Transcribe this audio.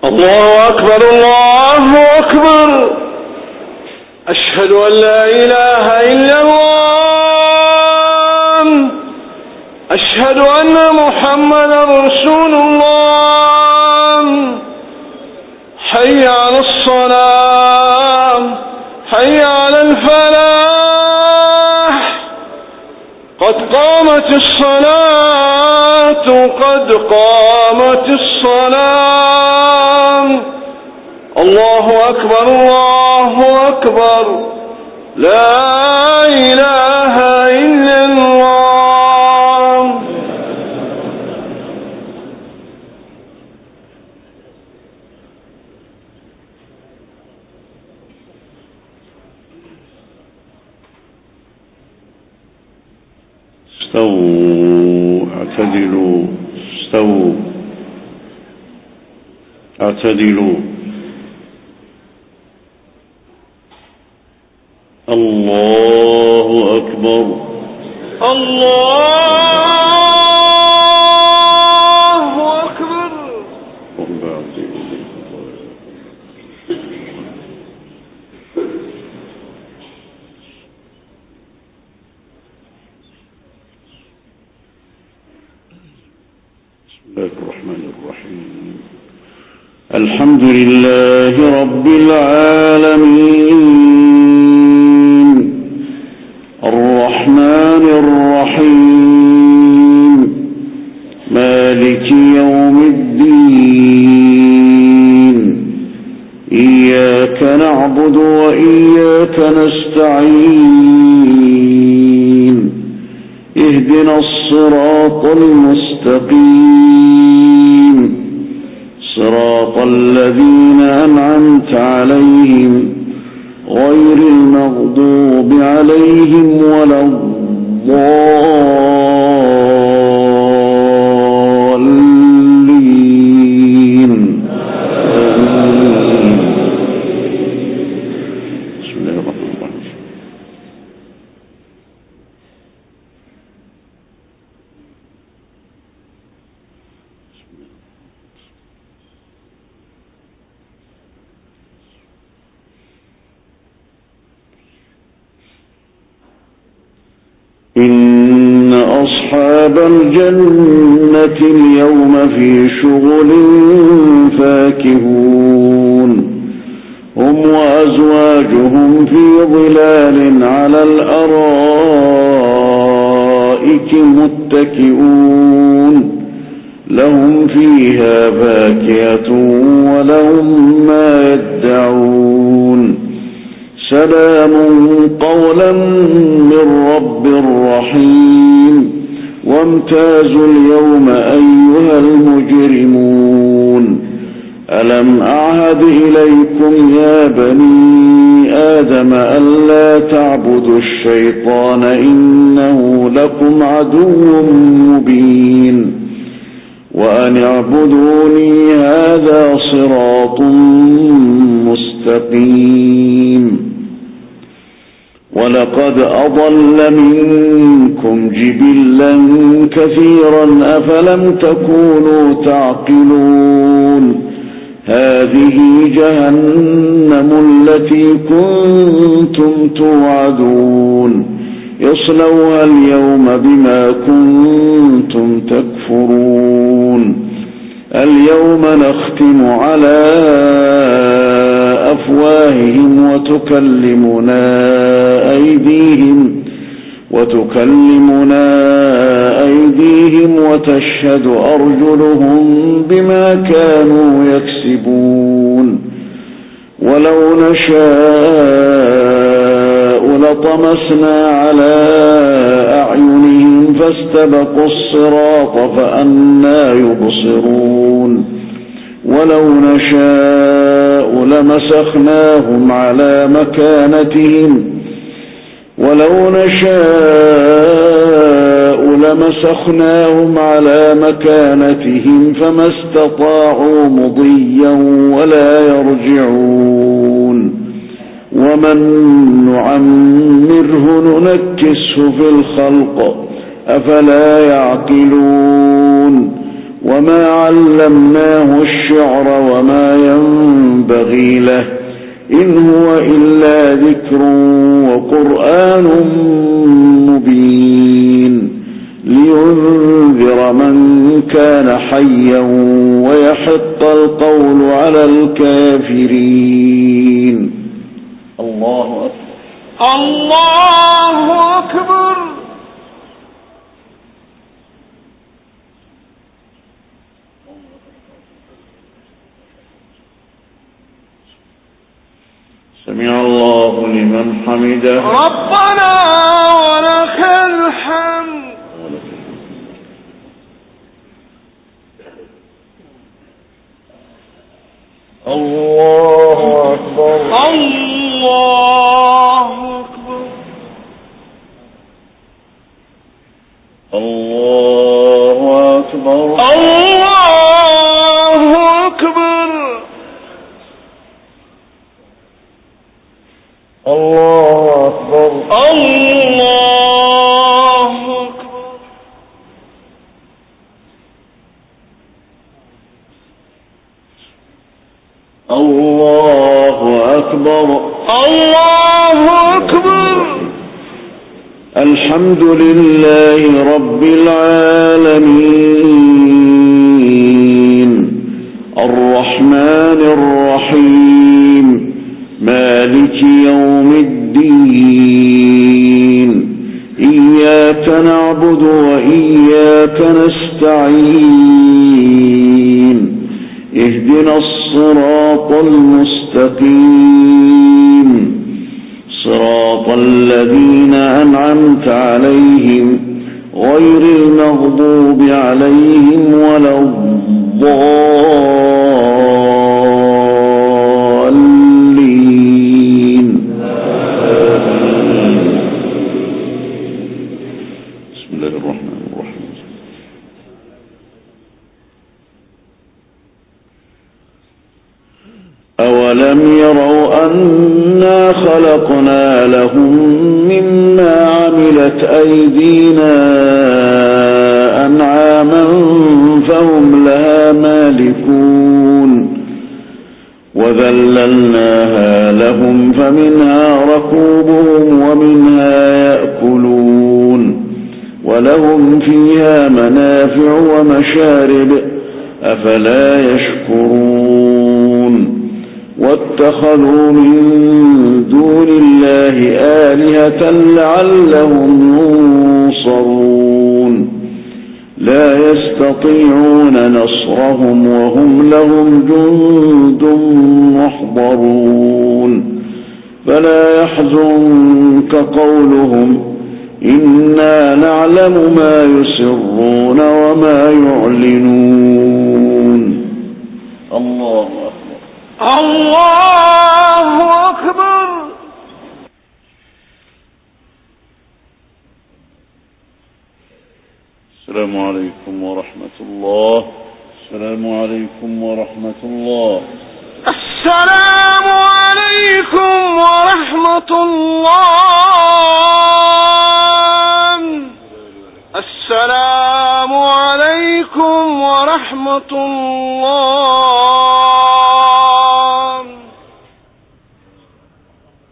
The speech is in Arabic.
الله أكبر الله أكبر. أشهد أن لا إله إلا الله. أشهد أن محمدا رسول الله. حي على الصلاة، حي على الفلاح، قد قامت الصلاة، قد قامت الصلاة. الله أكبر الله أكبر. لا إله إلا الله. استووا اعتدلوا، استووا اعتدلوا. الله أكبر الله أكبر. بسم الله الرحمن الرحيم. الحمد لله رب العالمين، الرحمن الرحيم، مالك يوم الدين. إياك نعبد وإياك نستعين. اهدنا الصراط المستقيم، صراط الذين أنعمت عليهم غير المغضوب عليهم ولا الضالين. بسم الله الرحمن الرحيم. إن أصحاب الجنة اليوم في شغل فاكهون، هم وأزواجهم في ظلال على الأرائك متكئون، لهم فيها فاكهة ولهم ما يدعون. سلام قولا من رب رحيم. وامتازوا اليوم أيها المجرمون. ألم أعهد إليكم يا بني آدم ألا تعبدوا الشيطان إنه لكم عدو مبين. وأن اعبدوني هذا صراط مستقيم. ولقد أضل منكم جبلا كثيرا أفلم تكونوا تعقلون. هذه جهنم التي كنتم توعدون، يصلوها اليوم بما كنتم تكفرون. اليوم نختم على أفواههم وتكلمنا أيديهم وتشهد أرجلهم بما كانوا يكسبون. ولو نشاء لطمسنا على أعينهم فاستبقوا الصراط فأنى يبصرون. ولو نشاء لمسخناهم على مكانتهم فما استطاعوا مضيا ولا يرجعون. ومن نعمره ننكسه في الخلق أفلا يعقلون. وما علمناه الشعر وما ينبغي له إن هو إلا ذكر وقرآن مبين لينذر من كان حيا ويحق القول على الكافرين. الله أكبر. الله أكبر. سمع الله لمن حمده. ربنا ولك الحمد. الله أكبر. الله أكبر. الله أكبر. الله أكبر. الله أكبر. الله أكبر. الله أكبر. الله أكبر. الحمد لله رب العالمين الرحمن الرحيم مالك يوم الدين إياك نعبد وإياك نستعين اهدنا الصراط المستقيم صراط الذين أنعمت عليهم غير المغضوب عليهم ولا الضالين. بسم الله الرحمن الرحيم. أولم يروا أنا خلقنا لهم مما عملت أيدينا أنعاما فهم لها مالكون وذللناها لهم فمنها ركوبهم ومنها يأكلون ولهم فيها منافع ومشارب أفلا يشكرون واتخذوا من دون الله آلهة لعلهم ينصرون لا يستطيعون نصرهم وهم لهم جند محضرون فلا يحزنك قولهم إنا نعلم ما يسرون وما يعلنون. الله أكبر. الله أكبر. السلام عليكم ورحمة الله. السلام عليكم ورحمة الله. السلام عليكم ورحمة الله. السلام عليكم ورحمة الله.